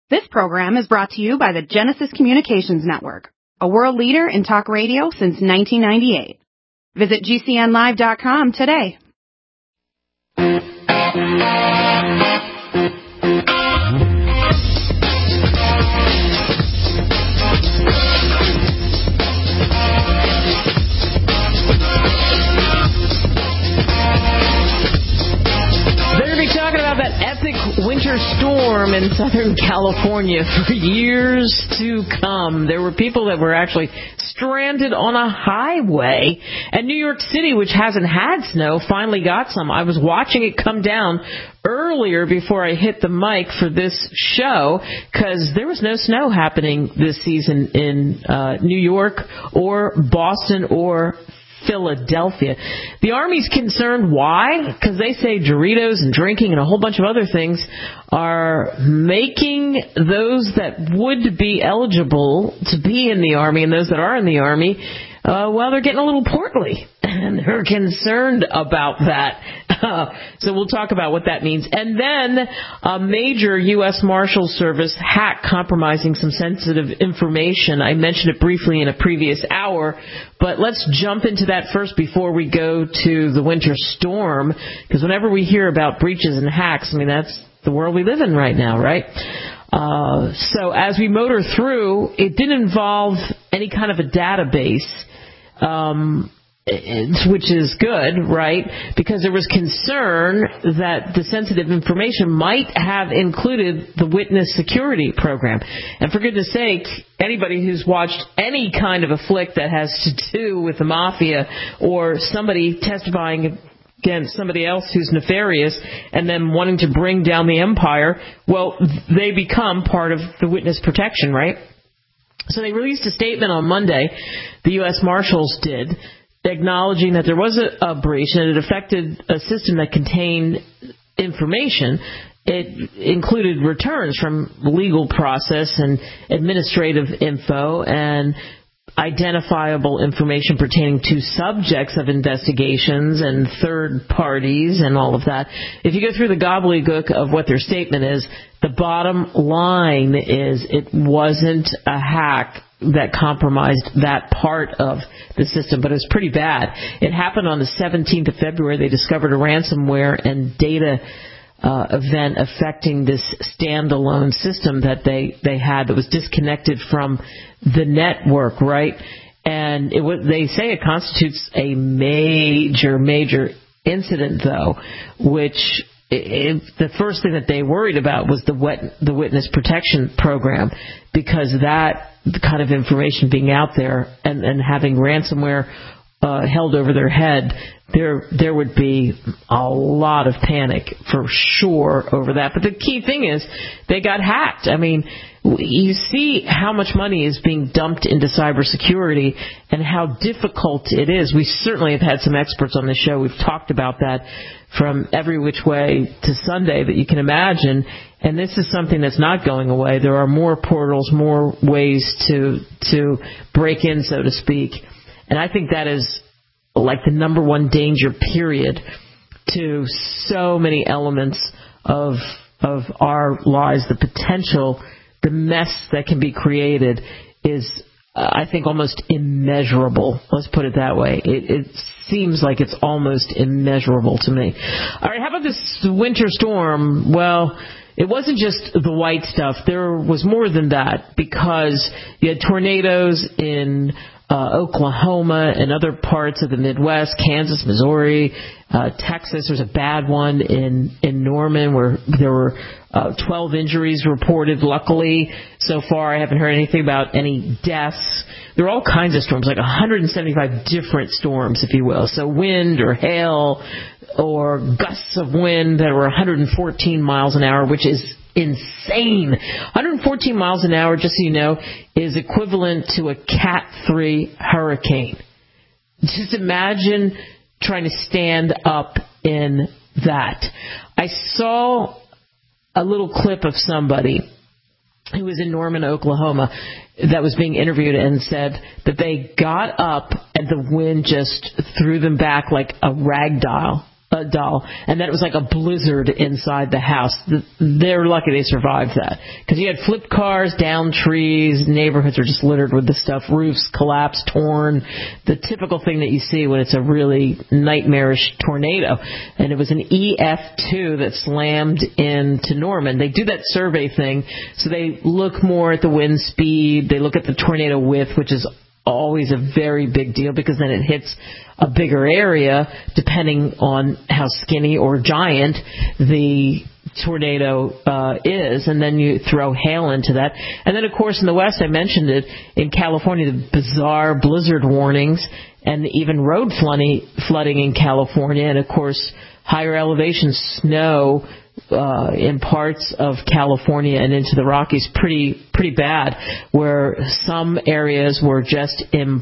This program is brought to you by the Genesis Communications Network, a world leader in talk radio since 1998. Visit GCNlive.com today. Talking about that epic winter storm in Southern California for years to come. There were people that were actually stranded on a highway. And New York City, which hasn't had snow, finally got some. I was watching it come down earlier before I hit the mic for this show because there was no snow happening this season in New York or Boston or Philadelphia. The Army's concerned. Why? Because they say Doritos and drinking and a whole bunch of other things are making those that would be eligible to be in the Army and those that are in the Army, well, they're getting a little portly, and they're concerned about that. So we'll talk about what that means. And then a major U.S. Marshals Service hack compromising some sensitive information. I mentioned it briefly in a previous hour, but let's jump into that first before we go to the winter storm, because whenever we hear about breaches and hacks, I mean, that's the world we live in right now, right? So as we motor through, it didn't involve any kind of a database, which is good, right? Because there was concern that the sensitive information might have included the witness security program. And for goodness sake, anybody who's watched any kind of a flick that has to do with the mafia or somebody testifying against somebody else who's nefarious and then wanting to bring down the empire, well, they become part of the witness protection, right? So they released a statement on Monday, the U.S. Marshals did, acknowledging that there was a breach and it affected a system that contained information. It included returns from legal process and administrative info and identifiable information pertaining to subjects of investigations and third parties and all of that. If you go through the gobbledygook of what their statement is, the bottom line is it wasn't a hack that compromised that part of the system, but it was pretty bad. It happened on the 17th of February. They discovered a ransomware and data event affecting this standalone system that they had that was disconnected from the network, right? And they say it constitutes a major incident, though, which the first thing that they worried about was the witness protection program, because that kind of information being out there and having ransomware held over their head, there would be a lot of panic for sure over that. But the key thing is they got hacked. I mean, you see how much money is being dumped into cybersecurity and how difficult it is. We certainly have had some experts on the show. We've talked about that from every which way to Sunday that you can imagine. And this is something that's not going away. There are more portals, more ways to break in, so to speak. And I think that is like the number one danger, period, to so many elements of our lives. The potential, the mess that can be created is, I think, almost immeasurable. Let's put it that way. It seems like it's almost immeasurable to me. All right, how about this winter storm? Well, it wasn't just the white stuff. There was more than that, because you had tornadoes in Oklahoma and other parts of the Midwest, Kansas, Missouri, Texas. There's a bad one in Norman where there were 12 injuries reported. Luckily, so far, I haven't heard anything about any deaths. There are all kinds of storms, like 175 different storms, if you will. So wind or hail or gusts of wind that were 114 miles an hour, which is insane. 114 miles an hour, just so you know, is equivalent to a Cat 3 hurricane. Just imagine trying to stand up in that. I saw a little clip of somebody who was in Norman, Oklahoma, that was being interviewed and said that they got up and the wind just threw them back like a rag doll. doll, and that it was like a blizzard inside the house. They're lucky they survived that, because you had flipped cars, down trees, neighborhoods are just littered with this stuff, roofs collapsed, torn, the typical thing that you see when it's a really nightmarish tornado. And it was an EF2 that slammed into Norman. They do that survey thing, so they look more at the wind speed, they look at the tornado width, which is always a very big deal, because then it hits a bigger area depending on how skinny or giant the tornado is, and then you throw hail into that. And then, of course, in the West, I mentioned it, in California, the bizarre blizzard warnings and even road flooding in California, and, of course, higher elevation snow in parts of California and into the Rockies pretty bad, where some areas were just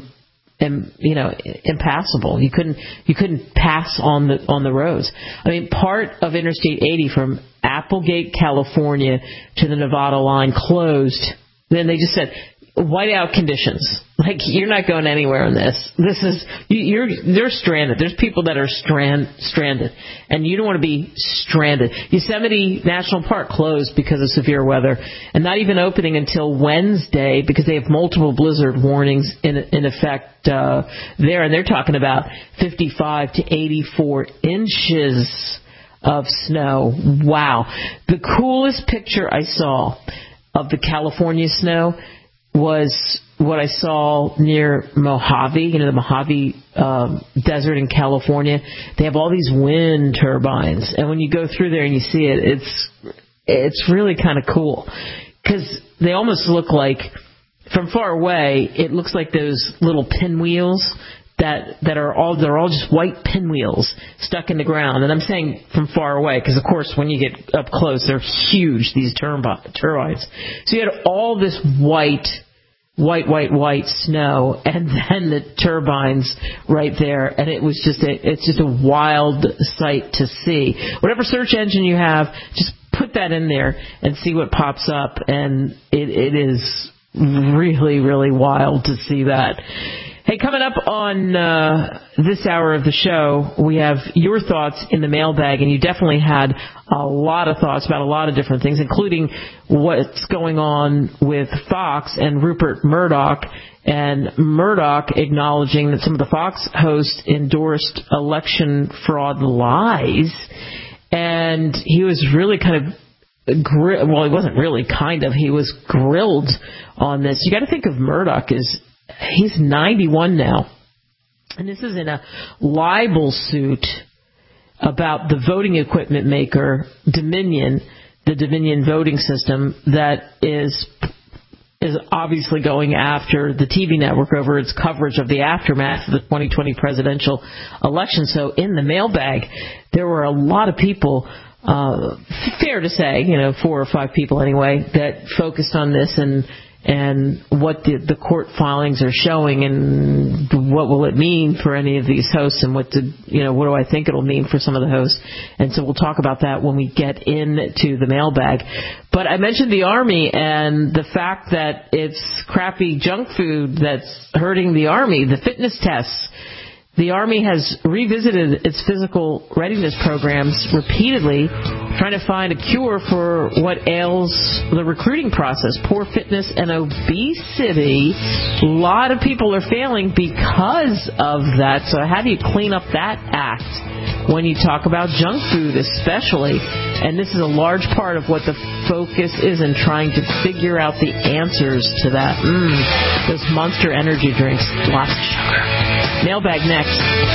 impassable. You couldn't pass on the roads. I mean, part of Interstate 80 from Applegate, California to the Nevada line closed. Then they just said whiteout conditions. Like, you're not going anywhere on this. They're stranded. There's people that are stranded, and you don't want to be stranded. Yosemite National Park closed because of severe weather, and not even opening until Wednesday because they have multiple blizzard warnings in effect there, and they're talking about 55 to 84 inches of snow. Wow. The coolest picture I saw of the California snow was what I saw near Mojave, the Mojave Desert in California. They have all these wind turbines, and when you go through there and you see it, it's really kind of cool, because they almost look like, from far away, it looks like those little pinwheels they're all just white pinwheels stuck in the ground. And I'm saying from far away, because of course when you get up close, they're huge, these turbines. So you had all this white snow, and then the turbines right there, and it's just a wild sight to see. Whatever search engine you have, just put that in there and see what pops up, and it is really, really wild to see that. Hey, coming up on this hour of the show, we have your thoughts in the mailbag, and you definitely had a lot of thoughts about a lot of different things, including what's going on with Fox and Rupert Murdoch, and Murdoch acknowledging that some of the Fox hosts endorsed election fraud lies, and he was really kind of well, he wasn't really kind of, he was grilled on this. You got to think of Murdoch as he's 91 now, and this is in a libel suit about the voting equipment maker Dominion, the Dominion voting system that is obviously going after the TV network over its coverage of the aftermath of the 2020 presidential election. So in the mailbag, there were a lot of people, fair to say, 4 or 5 people anyway, that focused on this and what the court filings are showing, and what will it mean for any of these hosts, and what do I think it'll mean for some of the hosts. And so we'll talk about that when we get into the mailbag. But I mentioned the Army and the fact that it's crappy junk food that's hurting the Army, the fitness tests. The Army has revisited its physical readiness programs repeatedly, trying to find a cure for what ails the recruiting process, poor fitness and obesity. A lot of people are failing because of that. So how do you clean up that act when you talk about junk food especially? And this is a large part of what the focus is in trying to figure out the answers to that. Those Monster energy drinks, lots of sugar. Mailbag next.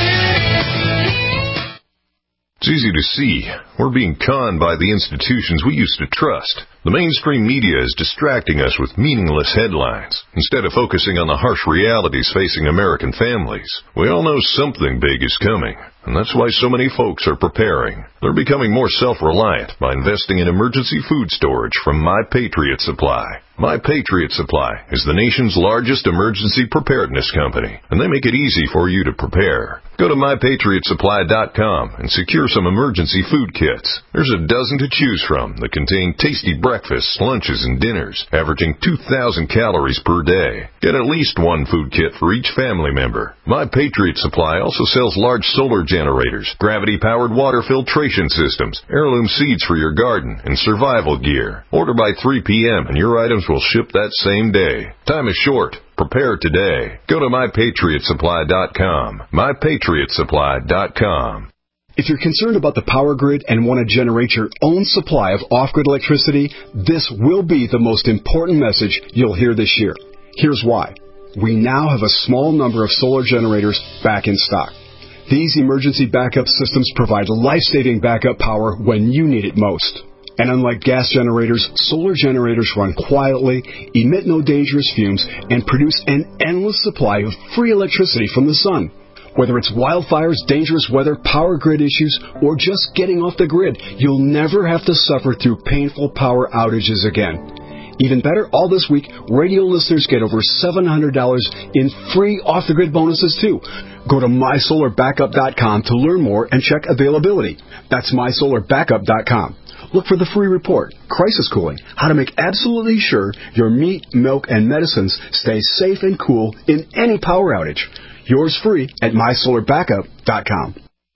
It's easy to see. We're being conned by the institutions we used to trust. The mainstream media is distracting us with meaningless headlines instead of focusing on the harsh realities facing American families. We all know something big is coming, and that's why so many folks are preparing. They're becoming more self-reliant by investing in emergency food storage from My Patriot Supply. My Patriot Supply is the nation's largest emergency preparedness company, and they make it easy for you to prepare. Go to MyPatriotSupply.com and secure some emergency food kits. There's a dozen to choose from that contain tasty breakfast breakfasts, lunches, and dinners, averaging 2,000 calories per day. Get at least one food kit for each family member. My Patriot Supply also sells large solar generators, gravity-powered water filtration systems, heirloom seeds for your garden, and survival gear. Order by 3 p.m. and your items will ship that same day. Time is short. Prepare today. Go to MyPatriotSupply.com. MyPatriotSupply.com. If you're concerned about the power grid and want to generate your own supply of off-grid electricity, this will be the most important message you'll hear this year. Here's why. We now have a small number of solar generators back in stock. These emergency backup systems provide life-saving backup power when you need it most. And unlike gas generators, solar generators run quietly, emit no dangerous fumes, and produce an endless supply of free electricity from the sun. Whether it's wildfires, dangerous weather, power grid issues, or just getting off the grid, you'll never have to suffer through painful power outages again. Even better, all this week, radio listeners get over $700 in free off-the-grid bonuses, too. Go to MySolarBackup.com to learn more and check availability. That's MySolarBackup.com. Look for the free report, Crisis Cooling, how to make absolutely sure your meat, milk, and medicines stay safe and cool in any power outage. Yours free at MySolarBackup.com.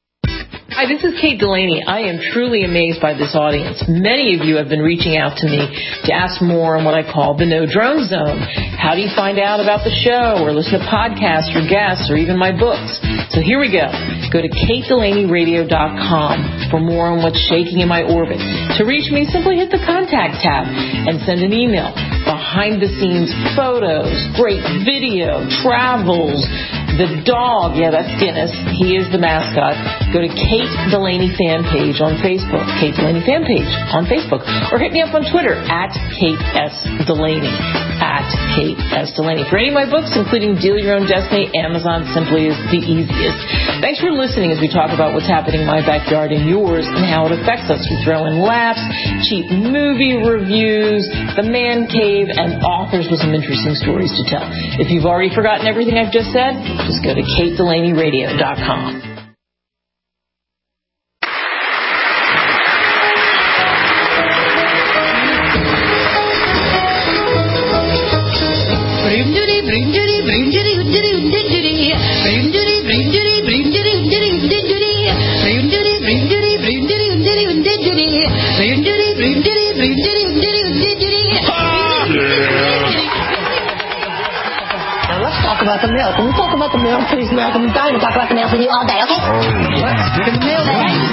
Hi, this is Kate Delaney. I am truly amazed by this audience. Many of you have been reaching out to me to ask more on what I call the No Drone Zone. How do you find out about the show or listen to podcasts or guests or even my books? So here we go. Go to KateDelaneyRadio.com for more on what's shaking in my orbit. To reach me, simply hit the contact tab and send an email. Behind-the-scenes photos, great video, travels, the dog, yeah, that's Guinness. He is the mascot. Go to Kate Delaney fan page on Facebook. Kate Delaney fan page on Facebook. Or hit me up on Twitter at Kate S. Delaney. At Kate S. Delaney. For any of my books, including Deal Your Own Destiny, Amazon simply is the easiest. Thanks for listening as we talk about what's happening in my backyard and yours and how it affects us. We throw in laughs, cheap movie reviews, the man cave, and authors with some interesting stories to tell. If you've already forgotten everything I've just said, just go to KateDelaneyRadio.com. About the milk. When we talk about the milk, please, American, I'm dying to talk about the milk with you all day, okay? Oh, let's get the milk.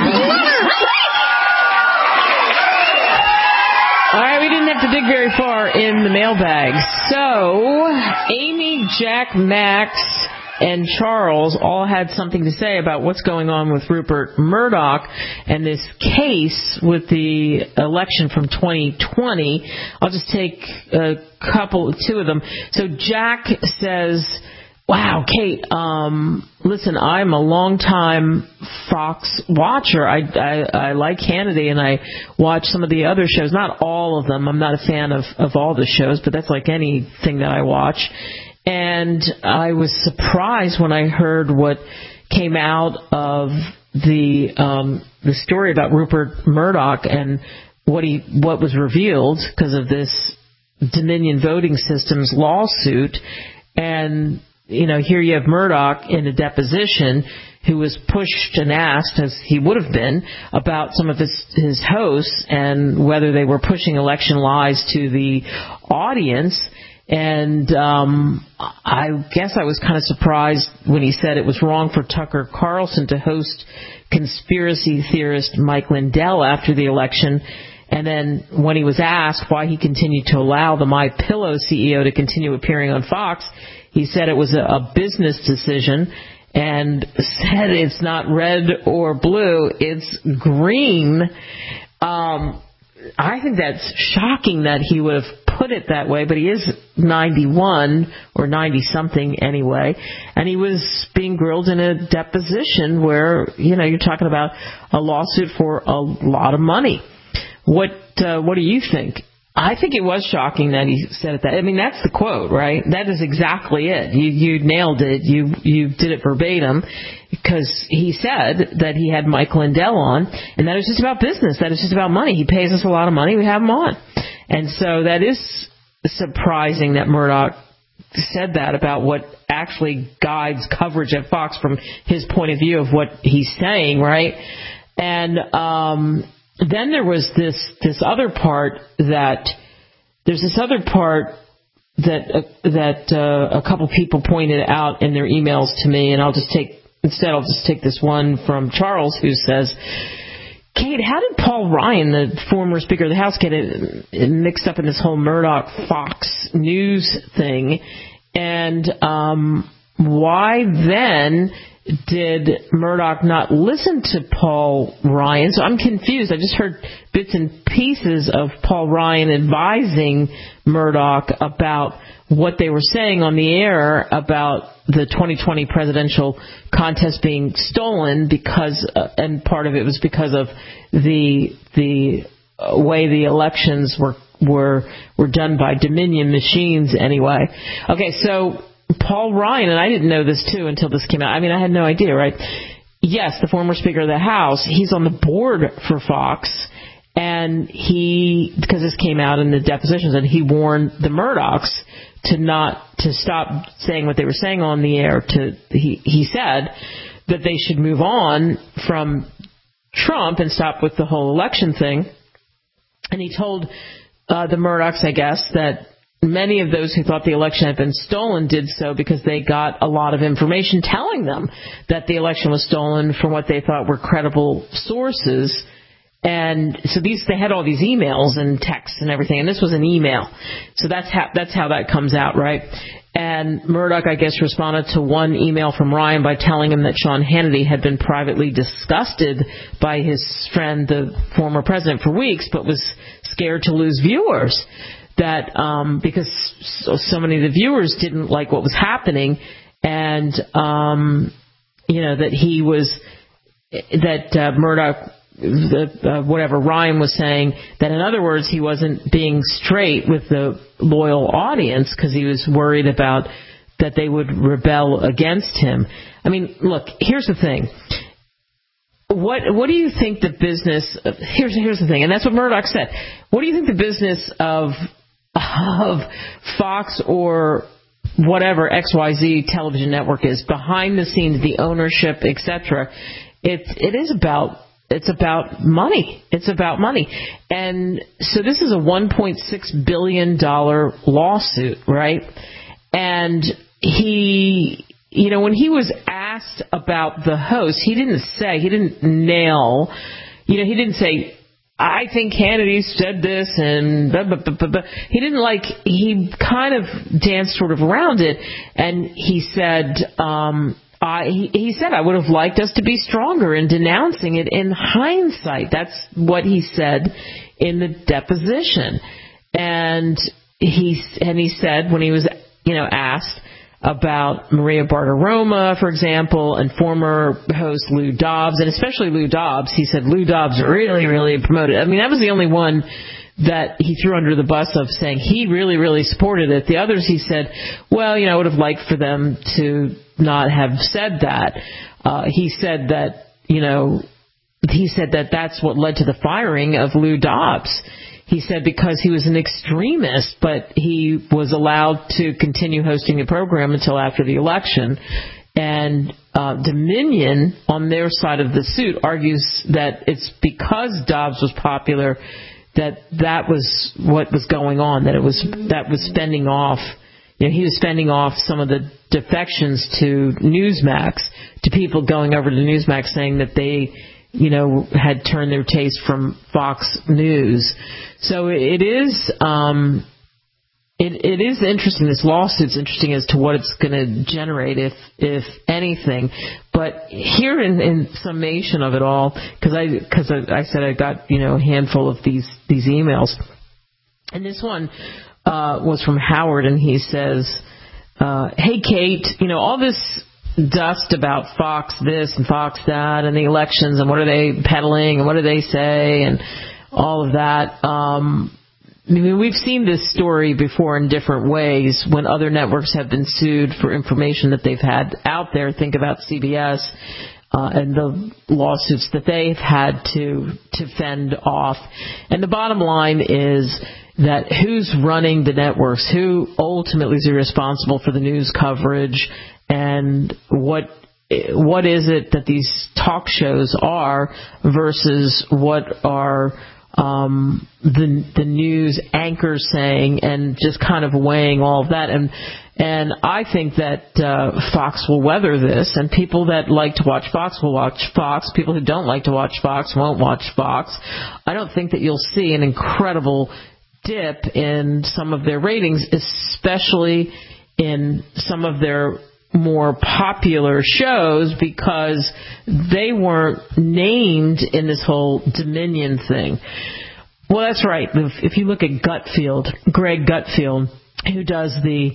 All right, we didn't have to dig very far in the mailbag. So, Amy, Jack, Max, and Charles all had something to say about what's going on with Rupert Murdoch and this case with the election from 2020. I'll just take two of them. So Jack says, wow, Kate, listen, I'm a long-time Fox watcher. I like Hannity, and I watch some of the other shows, not all of them. I'm not a fan of all the shows, but that's like anything that I watch. And I was surprised when I heard what came out of the story about Rupert Murdoch and what was revealed because of this Dominion Voting Systems lawsuit. And, you know, here you have Murdoch in a deposition who was pushed and asked, as he would have been, about some of his hosts and whether they were pushing election lies to the audience. And I guess I was kind of surprised when he said it was wrong for Tucker Carlson to host conspiracy theorist Mike Lindell after the election. And then when he was asked why he continued to allow the MyPillow CEO to continue appearing on Fox, he said it was a business decision and said it's not red or blue, it's green. I think that's shocking that he would have put it that way, but he is 91 or 90-something anyway, and he was being grilled in a deposition where, you know, you're talking about a lawsuit for a lot of money. What do you think? I think it was shocking that he said it that. I mean, that's the quote, right? That is exactly it. You nailed it. You did it verbatim, because he said that he had Mike Lindell on, and that is just about business. That is just about money. He pays us a lot of money. We have him on. And so that is surprising that Murdoch said that about what actually guides coverage at Fox from his point of view of what he's saying, right? And then there was this other part that a couple people pointed out in their emails to me, and I'll just take this one from Charles, who says, Kate, how did Paul Ryan, the former Speaker of the House, get it mixed up in this whole Murdoch-Fox News thing? And why then did Murdoch not listen to Paul Ryan? So I'm confused. I just heard bits and pieces of Paul Ryan advising Murdoch about what they were saying on the air about the 2020 presidential contest being stolen because, and part of it was because of the way the elections were done by Dominion machines anyway. Okay, so Paul Ryan, and I didn't know this too until this came out. I mean, I had no idea, right? Yes, the former Speaker of the House, he's on the board for Fox, and because this came out in the depositions, and he warned the Murdochs to stop saying what they were saying on the air. He said that they should move on from Trump and stop with the whole election thing. And he told the Murdochs, I guess, that many of those who thought the election had been stolen did so because they got a lot of information telling them that the election was stolen from what they thought were credible sources. And so they had all these emails and texts and everything, and this was an email. So that's how that comes out, right? And Murdoch, I guess, responded to one email from Ryan by telling him that Sean Hannity had been privately disgusted by his friend, the former president, for weeks, but was scared to lose viewers. That because so many of the viewers didn't like what was happening, and Murdoch. Ryan was saying, that in other words, he wasn't being straight with the loyal audience because he was worried about that they would rebel against him. I mean, look, here's the thing. What do you think the business of, here's the thing, and that's what Murdoch said. What do you think the business of Fox or whatever XYZ television network is behind the scenes, the ownership, etc.? It's about money. It's about money. And so this is a $1.6 billion lawsuit, right? And when he was asked about the host, he didn't say, I think Hannity said this and blah, blah, blah, blah, blah. He kind of danced sort of around it. And he said, he said, I would have liked us to be stronger in denouncing it in hindsight. That's what he said in the deposition. And he said, when he was, asked about Maria Bartiromo, for example, and former host Lou Dobbs, and especially Lou Dobbs, he said Lou Dobbs really, really promoted it. I mean, that was the only one that he threw under the bus of saying he really, really supported it. The others, he said, well, I would have liked for them to not have said that. He said that that's what led to the firing of Lou Dobbs. He said because he was an extremist, but he was allowed to continue hosting the program until after the election. And Dominion, on their side of the suit, argues that it's because Dobbs was popular that was what was going on, that was spending off. He was spending off some of the defections to Newsmax, to people going over to Newsmax saying that they, had turned their taste from Fox News. So it is interesting. This lawsuit's interesting as to what it's going to generate, if anything. But here in summation of it all, because I said I got a handful of these emails, and this one was from Howard, and he says, "Hey Kate, all this dust about Fox this and Fox that, and the elections, and what are they peddling, and what do they say, and all of that." We've seen this story before in different ways when other networks have been sued for information that they've had out there. Think about CBS and the lawsuits that they've had to fend off. And the bottom line is, that who's running the networks, who ultimately is responsible for the news coverage, and what is it that these talk shows are versus what are the news anchors saying, and just kind of weighing all of that. And I think that Fox will weather this, and people that like to watch Fox will watch Fox. People who don't like to watch Fox won't watch Fox. I don't think that you'll see an incredible dip in some of their ratings, especially in some of their more popular shows, because they weren't named in this whole Dominion thing. Well, that's right. If you look at Gutfield, Greg Gutfield, who does the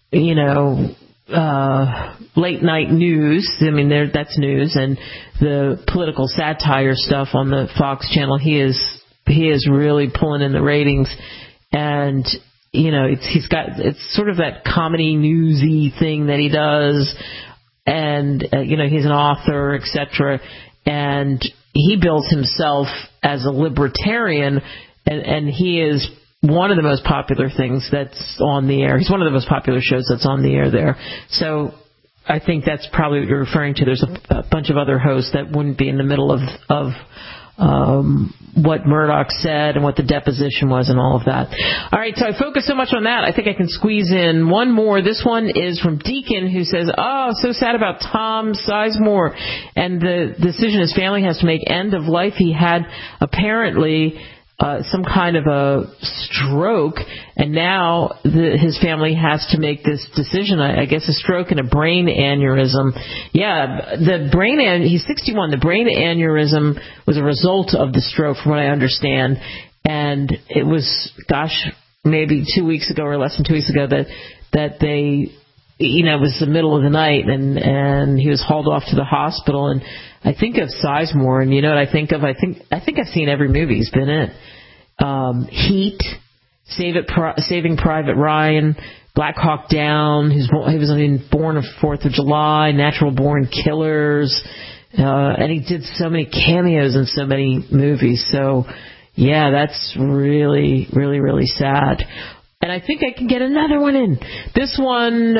late night news. I mean, that's news, and the political satire stuff on the Fox channel. He is really pulling in the ratings, and it's sort of that comedy newsy thing that he does, and he's an author, etc. And he bills himself as a libertarian, and he is one of the most popular things that's on the air. He's one of the most popular shows that's on the air there. So I think that's probably what you're referring to. There's a bunch of other hosts that wouldn't be in the middle of what Murdoch said and what the deposition was and all of that. All right, so I focus so much on that, I think I can squeeze in one more. This one is from Deacon, who says, so sad about Tom Sizemore and the decision his family has to make end of life. He had apparently some kind of a stroke, and now his family has to make this decision. I guess a stroke and a brain aneurysm. Yeah, he's 61. The brain aneurysm was a result of the stroke, from what I understand. And it was, maybe 2 weeks ago or less than 2 weeks ago that they, it was the middle of the night, and he was hauled off to the hospital. And I think of Sizemore, and you know what I think of? I think I've seen every movie he's been in. Heat, Saving Private Ryan, Black Hawk Down. He was Born of 4th of July, Natural Born Killers, and he did so many cameos in so many movies. So, yeah, that's really, really, really sad. And I think I can get another one in. This one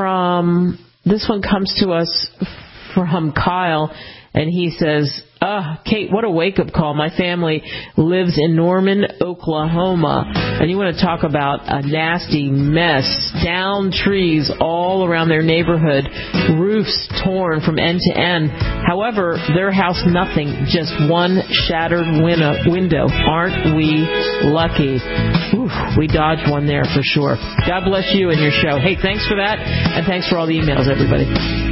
comes to us from Kyle, and he says, Kate, what a wake-up call. My family lives in Norman, Oklahoma. And you want to talk about a nasty mess. Downed trees all around their neighborhood. Roofs torn from end to end. However, their house, nothing. Just one shattered window. Aren't we lucky? Oof, we dodged one there for sure. God bless you and your show. Hey, thanks for that. And thanks for all the emails, everybody.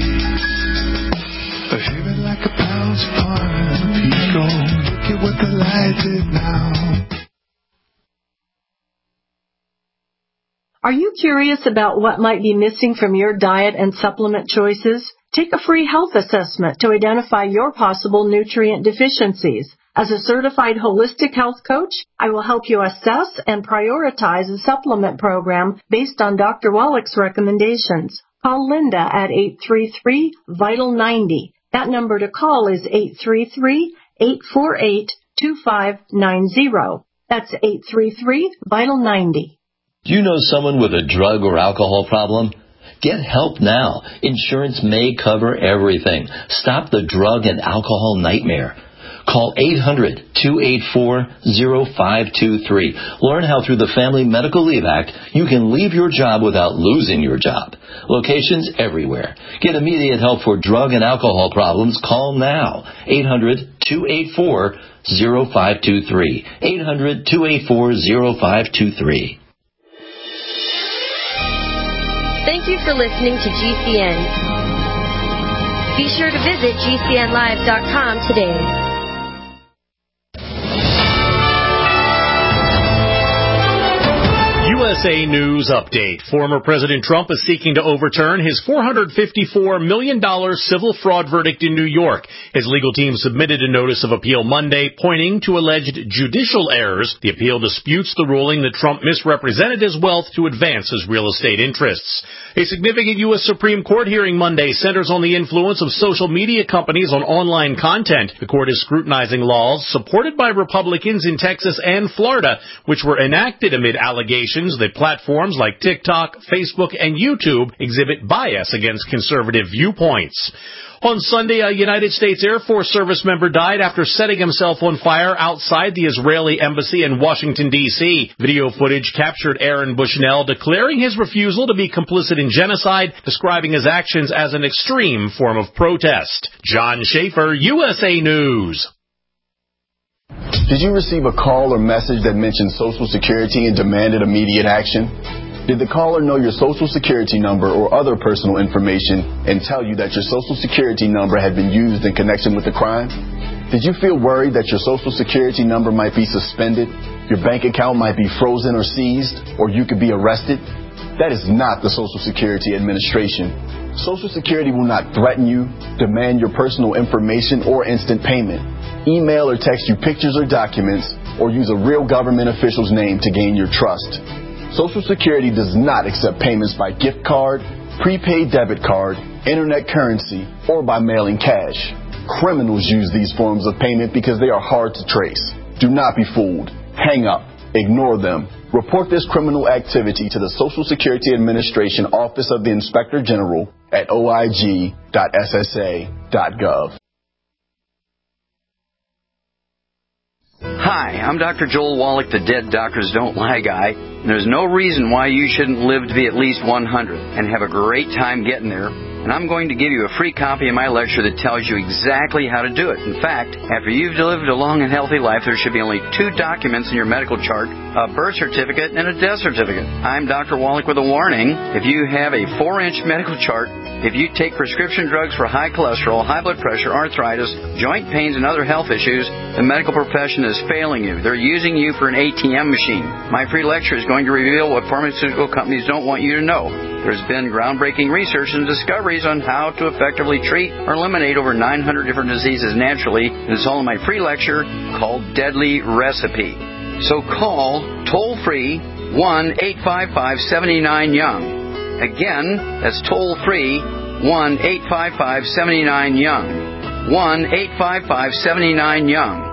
I hear it like a pounds upon a pico. Look at what the light did now. Are you curious about what might be missing from your diet and supplement choices? Take a free health assessment to identify your possible nutrient deficiencies. As a certified holistic health coach, I will help you assess and prioritize a supplement program based on Dr. Wallach's recommendations. Call Linda at 833-VITAL-90. That number to call is 833-848-2590. That's 833-VITAL-90. Do you know someone with a drug or alcohol problem? Get help now. Insurance may cover everything. Stop the drug and alcohol nightmare. Call 800-284-0523. Learn how through the Family Medical Leave Act you can leave your job without losing your job. Locations everywhere. Get immediate help for drug and alcohol problems. Call now. 800-284-0523. 800-284-0523. Thank you for listening to GCN. Be sure to visit GCNlive.com today. USA News Update. Former President Trump is seeking to overturn his $454 million civil fraud verdict in New York. His legal team submitted a notice of appeal Monday pointing to alleged judicial errors. The appeal disputes the ruling that Trump misrepresented his wealth to advance his real estate interests. A significant U.S. Supreme Court hearing Monday centers on the influence of social media companies on online content. The court is scrutinizing laws supported by Republicans in Texas and Florida, which were enacted amid allegations that platforms like TikTok, Facebook, and YouTube exhibit bias against conservative viewpoints. On Sunday, a United States Air Force service member died after setting himself on fire outside the Israeli embassy in Washington, D.C. Video footage captured Aaron Bushnell declaring his refusal to be complicit in genocide, describing his actions as an extreme form of protest. John Schaefer, USA News. Did you receive a call or message that mentioned Social Security and demanded immediate action? Did the caller know your Social Security number or other personal information and tell you that your Social Security number had been used in connection with the crime? Did you feel worried that your Social Security number might be suspended, your bank account might be frozen or seized, or you could be arrested? That is not the Social Security Administration. Social Security will not threaten you, demand your personal information, or instant payment, email or text you pictures or documents, or use a real government official's name to gain your trust. Social Security does not accept payments by gift card, prepaid debit card, internet currency, or by mailing cash. Criminals use these forms of payment because they are hard to trace. Do not be fooled. Hang up. Ignore them. Report this criminal activity to the Social Security Administration Office of the Inspector General at oig.ssa.gov. Hi, I'm Dr. Joel Wallach, the Dead Doctors Don't Lie guy. And there's no reason why you shouldn't live to be at least 100 and have a great time getting there. And I'm going to give you a free copy of my lecture that tells you exactly how to do it. In fact, after you've lived a long and healthy life, there should be only 2 documents in your medical chart, a birth certificate and a death certificate. I'm Dr. Wallach with a warning. If you have a 4-inch medical chart, if you take prescription drugs for high cholesterol, high blood pressure, arthritis, joint pains, and other health issues, the medical profession is failing you. They're using you for an ATM machine. My free lecture is going to reveal what pharmaceutical companies don't want you to know. There's been groundbreaking research and discoveries on how to effectively treat or eliminate over 900 different diseases naturally. And it's all in my free lecture called Deadly Recipe. So call toll-free 1-855-79-YOUNG. Again, that's toll-free 1-855-79-YOUNG. 1-855-79-YOUNG.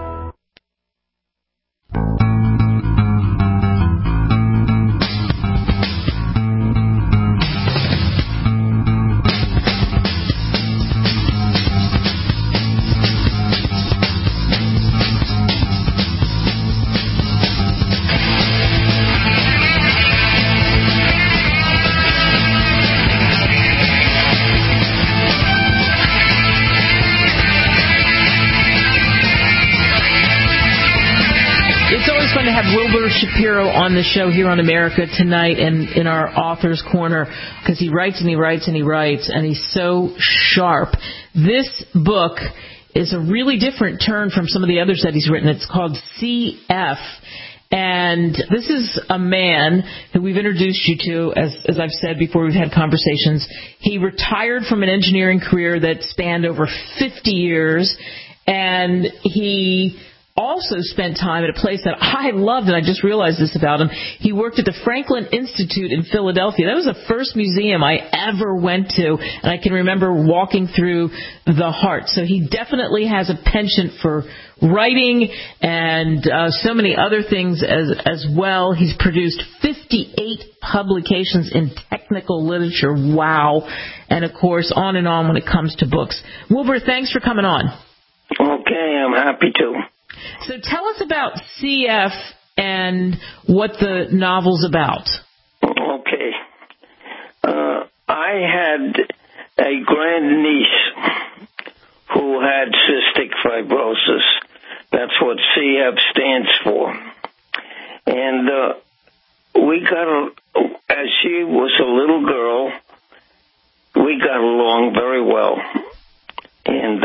Wilbur Shapiro on the show here on America Tonight and in our Author's Corner, because he writes and he writes and he writes, and he's so sharp. This book is a really different turn from some of the others that he's written. It's called CF. And this is a man who we've introduced you to, as I've said before, we've had conversations. He retired from an engineering career that spanned over 50 years, and he also spent time at a place that I loved, and I just realized this about him. He worked at the Franklin Institute in Philadelphia. That was the first museum I ever went to, and I can remember walking through the heart. So he definitely has a penchant for writing and so many other things as well. He's produced 58 publications in technical literature. Wow. And, of course, on and on when it comes to books. Wilbur, thanks for coming on. Okay, I'm happy to. So tell us about CF and what the novel's about. Okay. I had a grandniece who had cystic fibrosis. That's what CF stands for. And as she was a little girl, we got along very well. And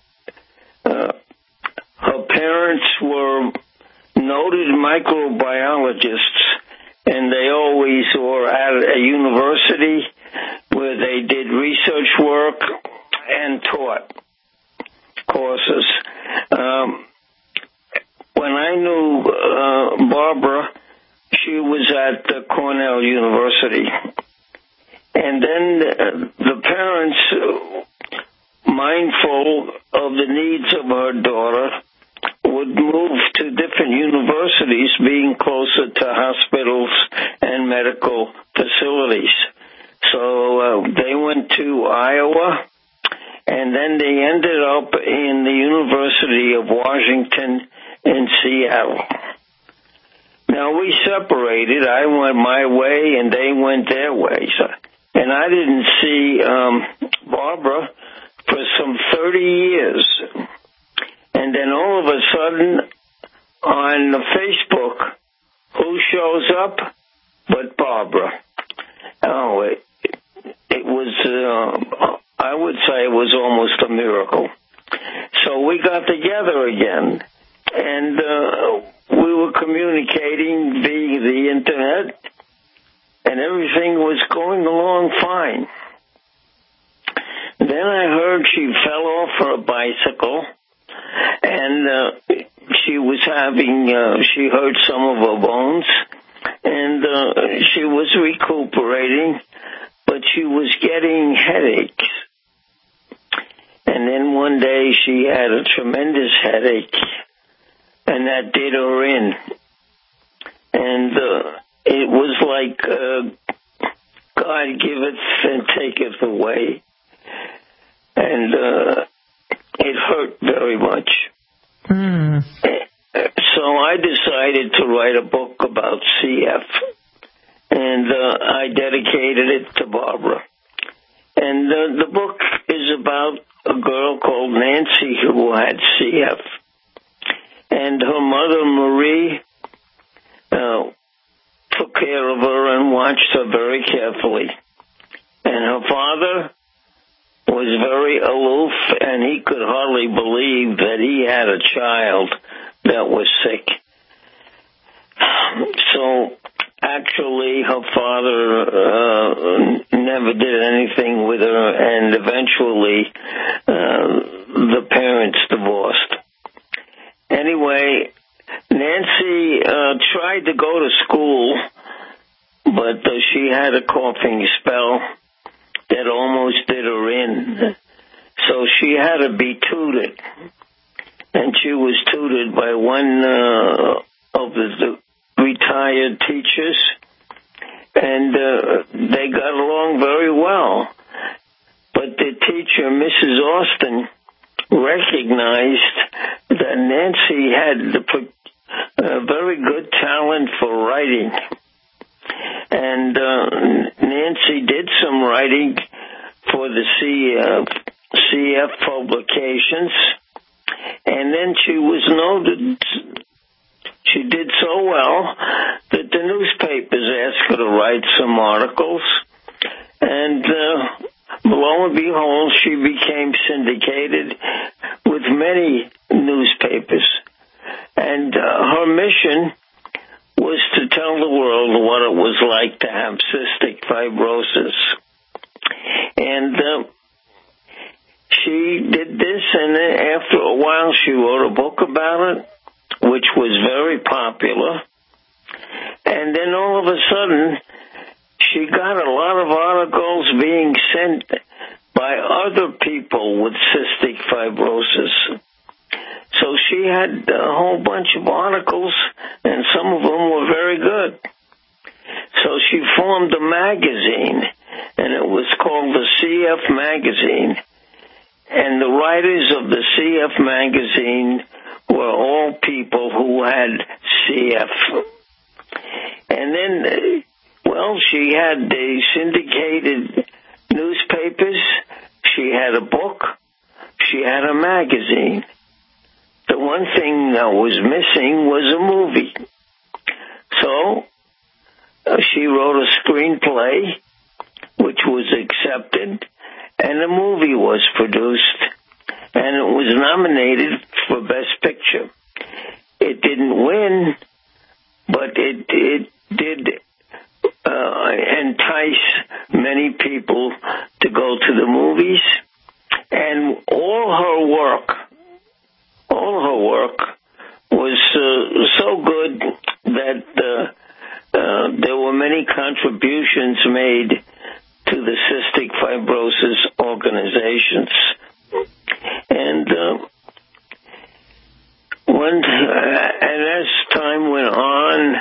her parents were noted microbiologists, and they always studies or at a university where they did research work and taught courses. When I knew Barbara, she was at Cornell University. And then the parents, mindful of the needs of her daughter, would move to different universities, being closer to hospitals and medical facilities. So they went to Iowa, and then they ended up in the University of Washington in Seattle. Now, we separated. I went my way, and they went their way. And I didn't see Barbara for some 30 years. And then all of a sudden, on Facebook, who shows up but Barbara? Oh, it was, I would say it was almost a miracle. So we got together again, and we were communicating via the Internet, and everything was going along fine. Then I heard she fell off her bicycle, and she was having, she hurt some of her bones, and she was recuperating, but she was getting headaches. And then one day she had a tremendous headache, and that did her in. And it was like God giveth and taketh away. And it hurt very much. So I decided to write a book about CF, and I dedicated it to Barbara. And the book is about a girl called Nancy who had CF. And her mother, Marie, took care of her and watched her very carefully. And her father was very aloof, and he could hardly believe that he had a child that was sick. So actually, her father never did anything with her, and eventually the parents divorced. Anyway, Nancy tried to go to school, but she had a coughing spell that almost did her in. So she had to be tutored. And she was tutored by one of the retired teachers, and they got along very well. But the teacher, Mrs. Austin, recognized that Nancy had a very good talent for writing. And Nancy did some writing for the CF publications, and then she was noted. She did so well that the newspapers asked her to write some articles, and lo and behold, she became syndicated with many newspapers. And her mission was to tell the world what it was like to have cystic fibrosis. And she did this, and then after a while she wrote a book about it, which was very popular. And then all of a sudden, she got a lot of articles being sent by other people with cystic fibrosis. So she had a whole bunch of articles, and some of them were very good. So she formed a magazine, and it was called the CF Magazine. And the writers of the CF Magazine were all people who had CF. And then, well, she had the syndicated newspapers, she had a book, she had a magazine. The one thing that was missing was a movie. So she wrote a screenplay, which was accepted, and a movie was produced, and it was nominated for Best Picture. It didn't win, but it did entice many people to go to the movies. And all her work was so good that there were many contributions made to the cystic fibrosis organizations. And as time went on,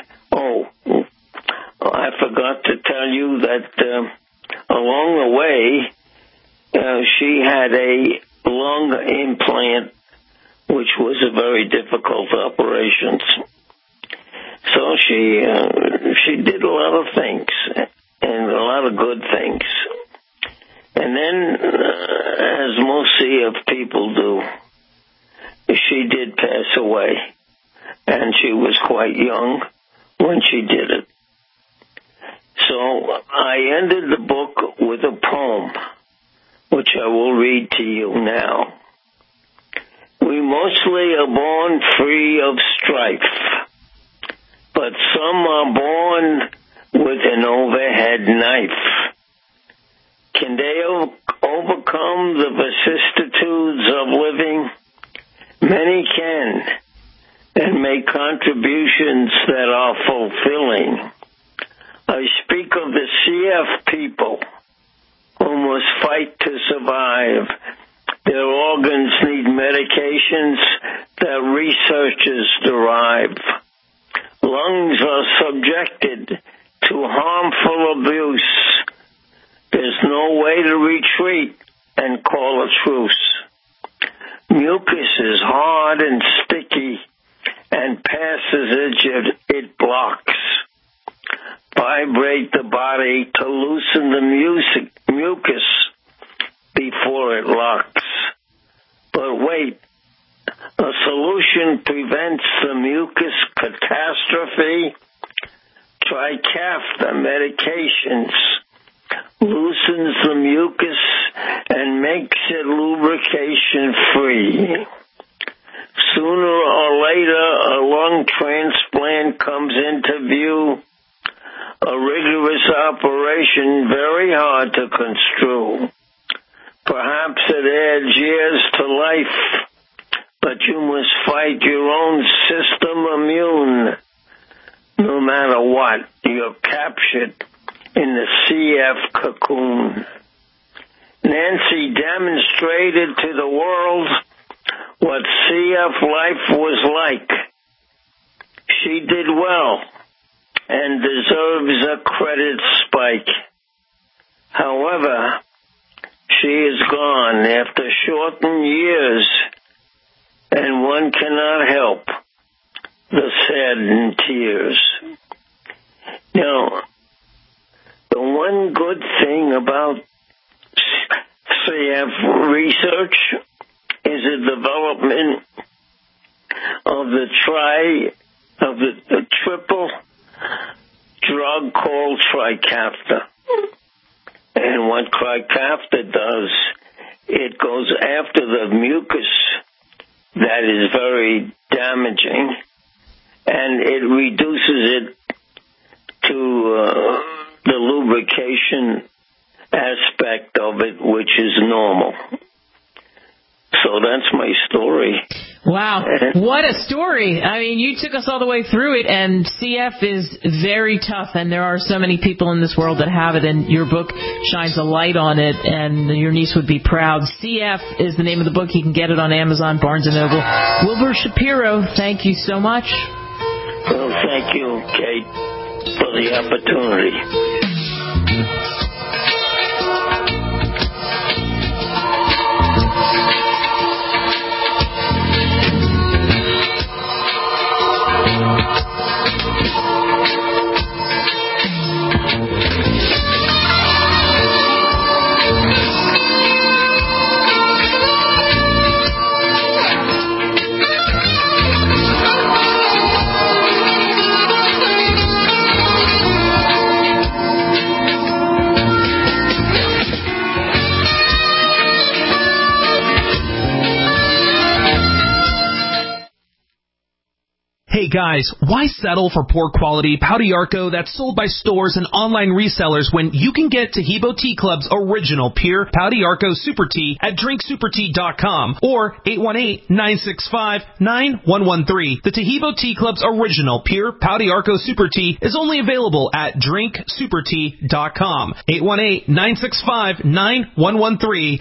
I forgot to tell you that along the way, she had a lung implant, which was a very difficult operation. So she did a lot of things, and a lot of good things. And then, as most CF people do, she did pass away, and she was quite young when she did it. So I ended the book with a poem, which I will read to you now. We mostly are born free of strife, but some are born with an overhead knife. Can they overcome the vicissitudes of living? Many can, and make contributions that are fulfilling. I speak of the CF people who must fight to survive. Their organs need medications that researchers derive. Lungs are subjected to harmful abuse. There's no way to retreat and call a truce. Mucus is hard and sticky, and passage it blocks. Vibrate the body to loosen the mucus before it locks. But wait, a solution prevents the mucus catastrophe. Trikafta medications loosens the mucus and makes it lubrication free. Sooner or later, a lung transplant comes into view. A rigorous operation, very hard to construe. Perhaps it adds years to life, but you must fight your own system immune. No matter what, you're captured in the CF cocoon. Nancy demonstrated to the world what CF life was like. She did well and deserves a credit spike. However, she is gone after shortened years, and one cannot help the saddened tears. Now, the one good thing about CF research is the development of the triple drug called Trikafta. And what Trikafta does, it goes after the mucus that is very damaging, and it reduces it to the lubrication aspect of it, which is normal. So that's my story. Wow. What a story. I mean, you took us all the way through it, and CF is very tough, and there are so many people in this world that have it, and your book shines a light on it, and your niece would be proud. CF is the name of the book. You can get it on Amazon, Barnes & Noble. Wilbur Shapiro, thank you so much. Well, thank you, Kate, for the opportunity. Guys, why settle for poor quality Pau d'Arco that's sold by stores and online resellers when you can get Taheebo Tea Club's original pure Pau d'Arco Super Tea at drinksupertea.com or 818-965-9113. The Taheebo Tea Club's original pure Pau d'Arco Super Tea is only available at drinksupertea.com. 818-965-9113.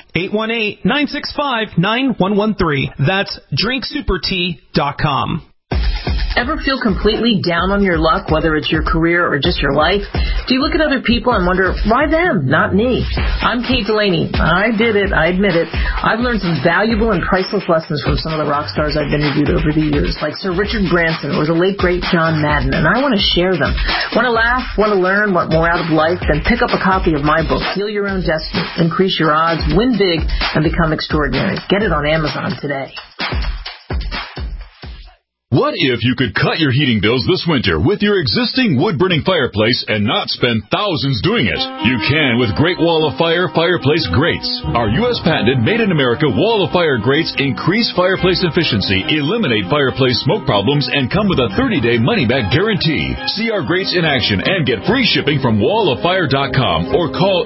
818-965-9113. That's drinksupertea.com. Ever feel completely down on your luck, whether it's your career or just your life? Do you look at other people and wonder, why them, not me? I'm Kate Delaney. I did it. I admit it. I've learned some valuable and priceless lessons from some of the rock stars I've interviewed over the years, like Sir Richard Branson or the late, great John Madden, and I want to share them. Want to laugh, want to learn, want more out of life? Then pick up a copy of my book, Heal Your Own Destiny, Increase Your Odds, Win Big, and Become Extraordinary. Get it on Amazon today. What if you could cut your heating bills this winter with your existing wood-burning fireplace and not spend thousands doing it? You can with Great Wall of Fire fireplace grates. Our U.S. patented made-in-America Wall of Fire grates increase fireplace efficiency, eliminate fireplace smoke problems, and come with a 30-day money-back guarantee. See our grates in action and get free shipping from walloffire.com or call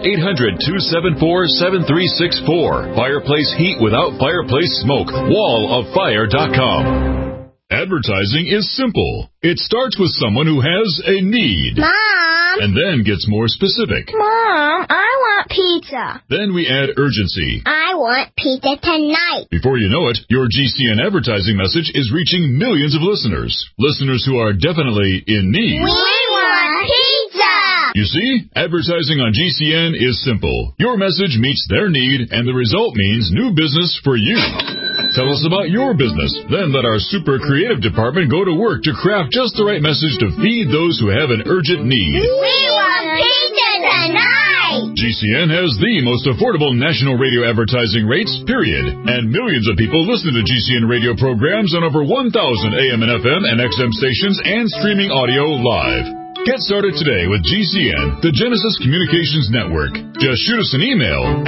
800-274-7364. Fireplace heat without fireplace smoke. walloffire.com. Advertising is simple. It starts with someone who has a need. Mom! And then gets more specific. Mom, I want pizza. Then we add urgency. I want pizza tonight. Before you know it, your GCN advertising message is reaching millions of listeners. Listeners who are definitely in need. We want pizza! You see, advertising on GCN is simple. Your message meets their need, and the result means new business for you. Tell us about your business. Then let our super creative department go to work to craft just the right message to feed those who have an urgent need. We want pizza tonight! GCN has the most affordable national radio advertising rates, period. And millions of people listen to GCN radio programs on over 1,000 AM and FM and XM stations and streaming audio live. Get started today with GCN, the Genesis Communications Network. Just shoot us an email,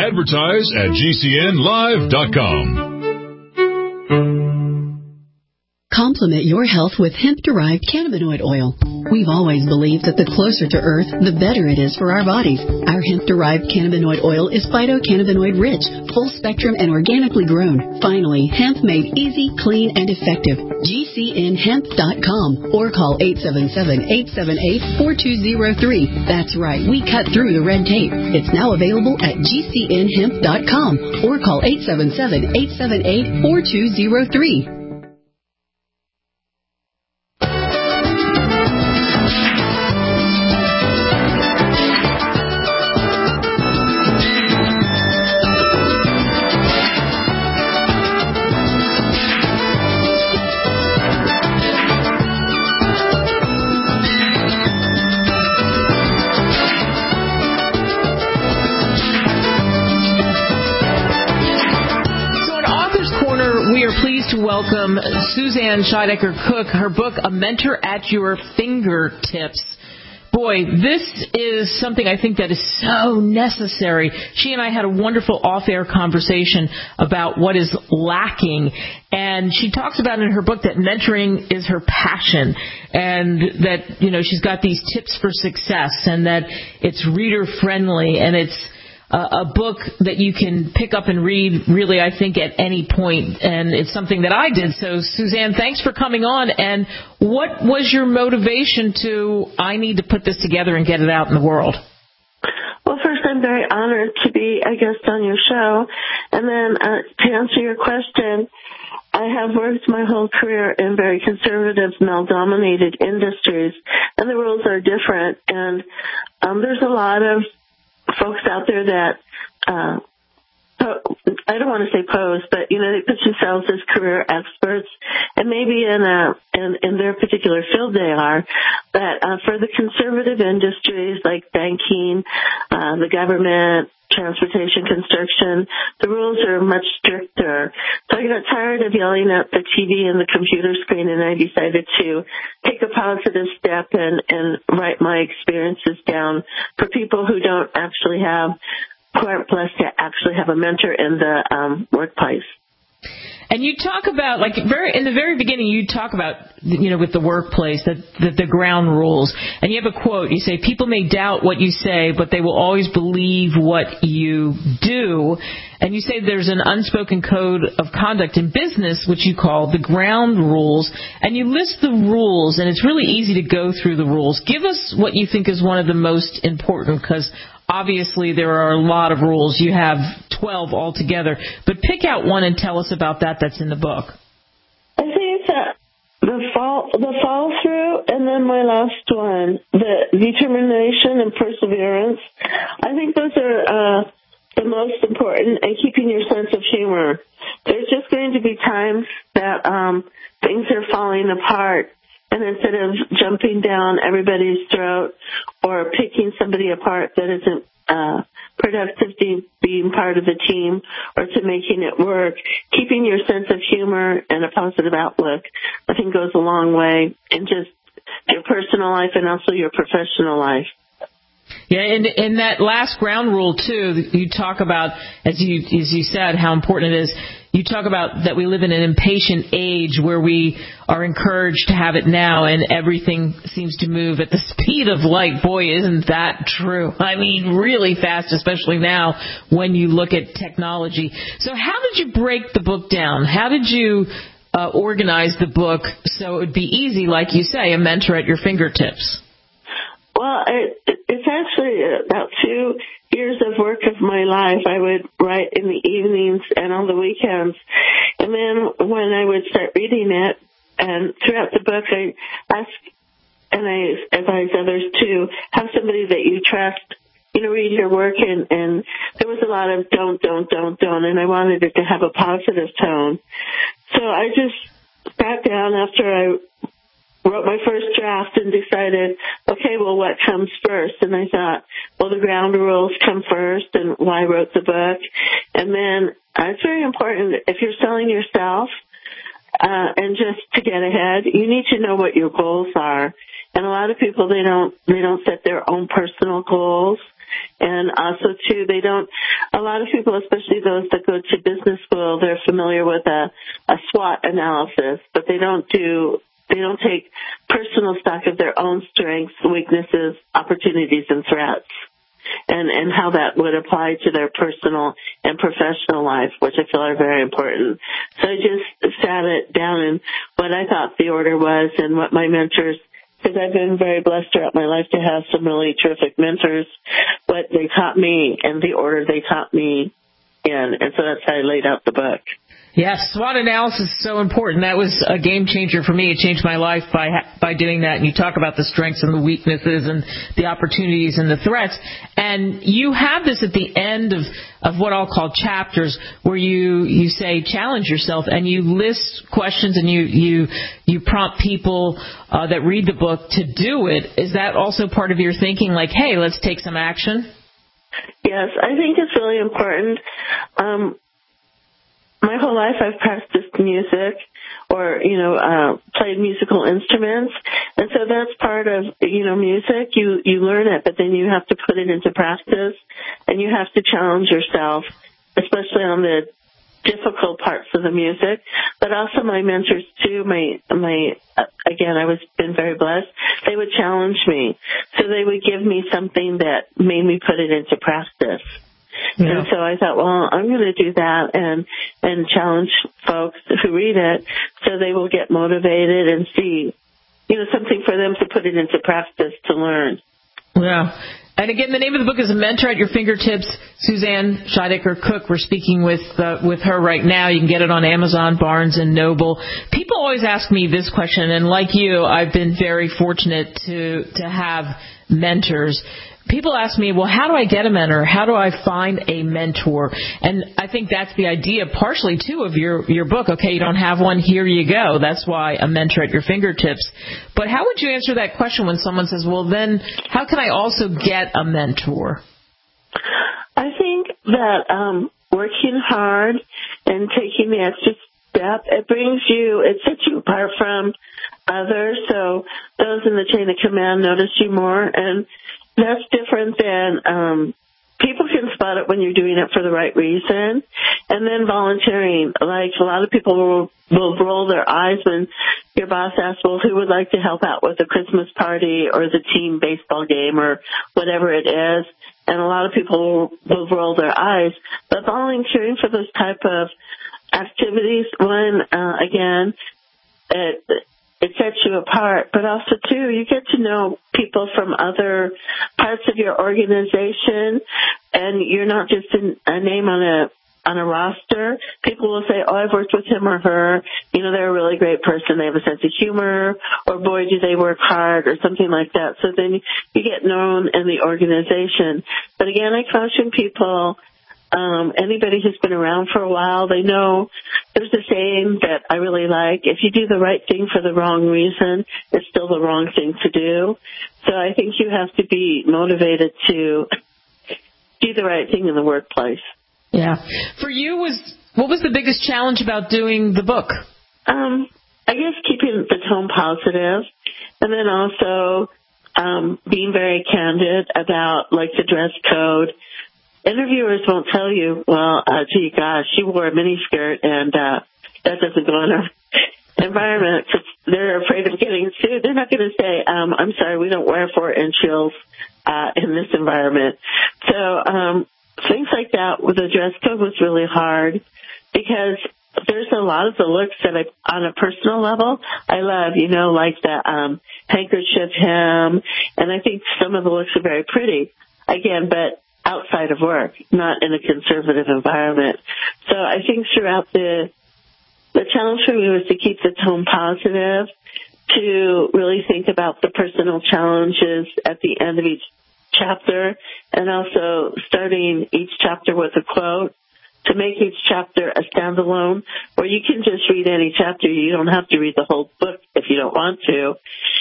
advertise@gcnlive.com. Complement your health with hemp-derived cannabinoid oil. We've always believed that the closer to Earth, the better it is for our bodies. Our hemp-derived cannabinoid oil is phytocannabinoid-rich, full-spectrum, and organically grown. Finally, hemp made easy, clean, and effective. GCNhemp.com or call 877-878-4203. That's right, we cut through the red tape. It's now available at GCNhemp.com or call 877-878-4203. Welcome Suzanne Scheidecker-Cook. Her book, A Mentor at Your Fingertips. Boy, this is something I think that is so necessary. She and I had a wonderful off-air conversation about what is lacking. And she talks about in her book that mentoring is her passion and that, you know, she's got these tips for success and that it's reader-friendly and it's a book that you can pick up and read, really, I think, at any point, and it's something that I did. So, Suzanne, thanks for coming on, and what was your motivation to, I need to put this together and get it out in the world? Well, first, I'm very honored to be a guest on your show, and then to answer your question, I have worked my whole career in very conservative, male-dominated industries, and the rules are different, and there's a lot of folks out there that, I don't want to say pose, but, you know, they put themselves as career experts, and maybe in their particular field they are, but for the conservative industries like banking, the government, transportation, construction, the rules are much stricter. So I got tired of yelling at the TV and the computer screen, and I decided to take a positive step and write my experiences down for people who don't actually have, who aren't blessed to actually have a mentor in the workplace. And you talk about, in the very beginning, you talk about, with the workplace, the ground rules. And you have a quote. You say, people may doubt what you say, but they will always believe what you do. And you say there's an unspoken code of conduct in business, which you call the ground rules. And you list the rules, and it's really easy to go through the rules. Give us what you think is one of the most important, because obviously there are a lot of rules. You have 12 altogether. But pick out one and tell us about that's in the book. I think it's the follow through, and then my last one, the determination and perseverance. I think those are the most important, and keeping your sense of humor. There's just going to be times that things are falling apart, and instead of jumping down everybody's throat or picking somebody apart that isn't productive to being part of the team or to making it work, keeping your sense of humor and a positive outlook, I think goes a long way in just your personal life and also your professional life. Yeah, and in that last ground rule, too, you talk about, as you said, how important it is. You talk about that we live in an impatient age where we are encouraged to have it now, and everything seems to move at the speed of light. Boy, isn't that true. I mean, really fast, especially now when you look at technology. So how did you break the book down? How did you organize the book so it would be easy, like you say, a mentor at your fingertips? Well, it's actually about 2 years of work of my life. I would write in the evenings and on the weekends. And then when I would start reading it, and throughout the book, I ask, and I advise others to have somebody that you trust, read your work. And there was a lot of don't, and I wanted it to have a positive tone. So I just sat down after I wrote my first draft and decided, okay, well, what comes first? And I thought, well, the ground rules come first, and why I wrote the book. And then it's very important, if you're selling yourself, and just to get ahead, you need to know what your goals are. And a lot of people, they don't set their own personal goals. And also, too, a lot of people, especially those that go to business school, they're familiar with a SWOT analysis, but they don't take personal stock of their own strengths, weaknesses, opportunities, and threats, and how that would apply to their personal and professional life, which I feel are very important. So I just sat it down in what I thought the order was and what my mentors, because I've been very blessed throughout my life to have some really terrific mentors, what they taught me and the order they taught me in. And so that's how I laid out the book. Yes, SWOT analysis is so important. That was a game changer for me. It changed my life by doing that. And you talk about the strengths and the weaknesses and the opportunities and the threats. And you have this at the end of what I'll call chapters, where you say challenge yourself, and you list questions, and you prompt people that read the book to do it. Is that also part of your thinking, like, hey, let's take some action? Yes, I think it's really important. My whole life I've practiced music or, played musical instruments. And so that's part of, music. You learn it, but then you have to put it into practice, and you have to challenge yourself, especially on the difficult parts of the music. But also my mentors too, again, I was been very blessed. They would challenge me. So they would give me something that made me put it into practice. Yeah. And so I thought, well, I'm going to do that and challenge folks who read it so they will get motivated and see, something for them to put it into practice to learn. Yeah. And again, the name of the book is A Mentor at Your Fingertips. Suzanne Scheidegger Cook. We're speaking with her right now. You can get it on Amazon, Barnes and Noble. People always ask me this question, and like you, I've been very fortunate to have mentors. People ask me, well, how do I get a mentor? How do I find a mentor? And I think that's the idea, partially, too, of your book. Okay, you don't have one, here you go. That's why A Mentor at Your Fingertips. But how would you answer that question when someone says, well, then how can I also get a mentor? I think that working hard and taking the extra step, it sets you apart from others. So those in the chain of command notice you more, and that's different than people can spot it when you're doing it for the right reason. And then volunteering. Like, a lot of people will roll their eyes when your boss asks, well, who would like to help out with the Christmas party or the team baseball game or whatever it is. And a lot of people will roll their eyes. But volunteering for those type of activities, one, again, it sets you apart, but also, too, you get to know people from other parts of your organization, and you're not just a name on a roster. People will say, oh, I've worked with him or her. You know, they're a really great person. They have a sense of humor, or boy, do they work hard, or something like that. So then you get known in the organization. But again, I caution people, anybody who's been around for a while, they know there's a saying that I really like: if you do the right thing for the wrong reason, it's still the wrong thing to do. So I think you have to be motivated to do the right thing in the workplace. Yeah. For you, what was the biggest challenge about doing the book? I guess keeping the tone positive, and then also being very candid about, like, the dress code. Interviewers won't tell you, well, gee, gosh, she wore a miniskirt, and that doesn't go in our environment. They're afraid of getting sued. They're not going to say, I'm sorry, we don't wear 4-inch heels in this environment. So things like that with the dress code was really hard, because there's a lot of the looks that on a personal level, I love, you know, like the handkerchief hem, and I think some of the looks are very pretty. Again, but outside of work, not in a conservative environment. So I think throughout the challenge for me was to keep the tone positive, to really think about the personal challenges at the end of each chapter, and also starting each chapter with a quote, to make each chapter a standalone, where you can just read any chapter. You don't have to read the whole book if you don't want to.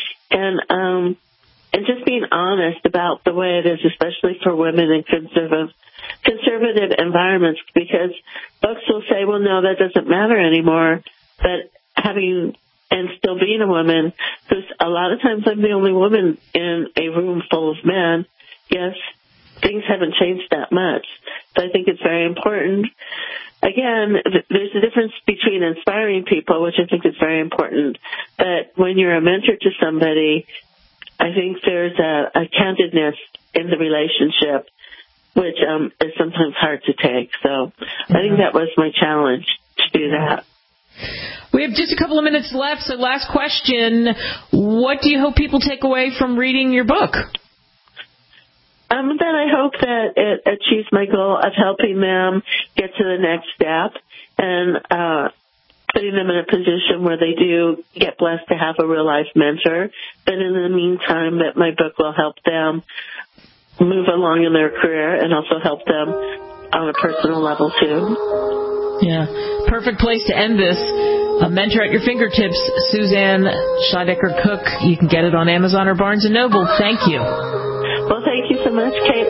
And just being honest about the way it is, especially for women in conservative environments, because folks will say, well, no, that doesn't matter anymore. But and still being a woman, because a lot of times I'm the only woman in a room full of men, yes, things haven't changed that much. So I think it's very important. Again, there's a difference between inspiring people, which I think is very important, but when you're a mentor to somebody, I think there's a candidness in the relationship, which is sometimes hard to take. So I think that was my challenge, to do that. We have just a couple of minutes left, so last question. What do you hope people take away from reading your book? That I hope that it achieves my goal of helping them get to the next step, and putting them in a position where they do get blessed to have a real-life mentor. But in the meantime, that my book will help them move along in their career and also help them on a personal level, too. Yeah. Perfect place to end this. A mentor at your fingertips, Suzanne Scheidegger Cook. You can get it on Amazon or Barnes & Noble. Thank you. Well, thank you so much, Kate.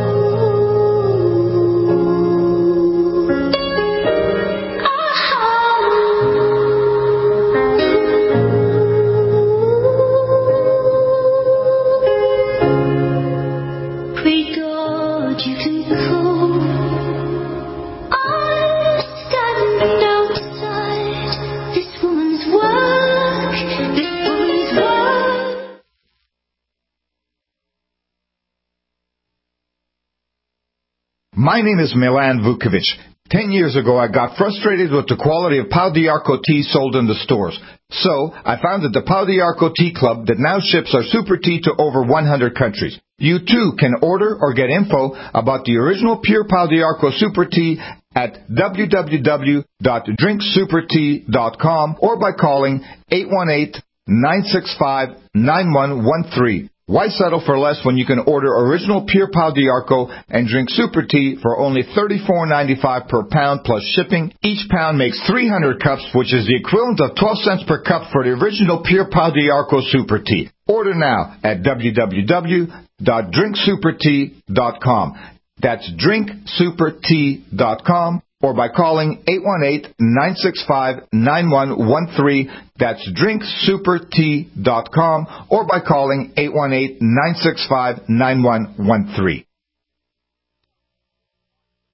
My name is Milan Vukovic. 10 years ago, I got frustrated with the quality of Pau d'Arco tea sold in the stores. So, I founded the Pau d'Arco Tea Club that now ships our super tea to over 100 countries. You too can order or get info about the original pure Pau d'Arco super tea at www.drinksupertea.com or by calling 818-965-9113. Why settle for less when you can order original pure Pau d'Arco and drink super tea for only $34.95 per pound plus shipping? Each pound makes 300 cups, which is the equivalent of 12 cents per cup for the original pure Pau d'Arco super tea. Order now at www.drinksupertea.com. That's drinksupertea.com. Or by calling 818-965-9113. That's drinksupertea.com. Or by calling 818-965-9113.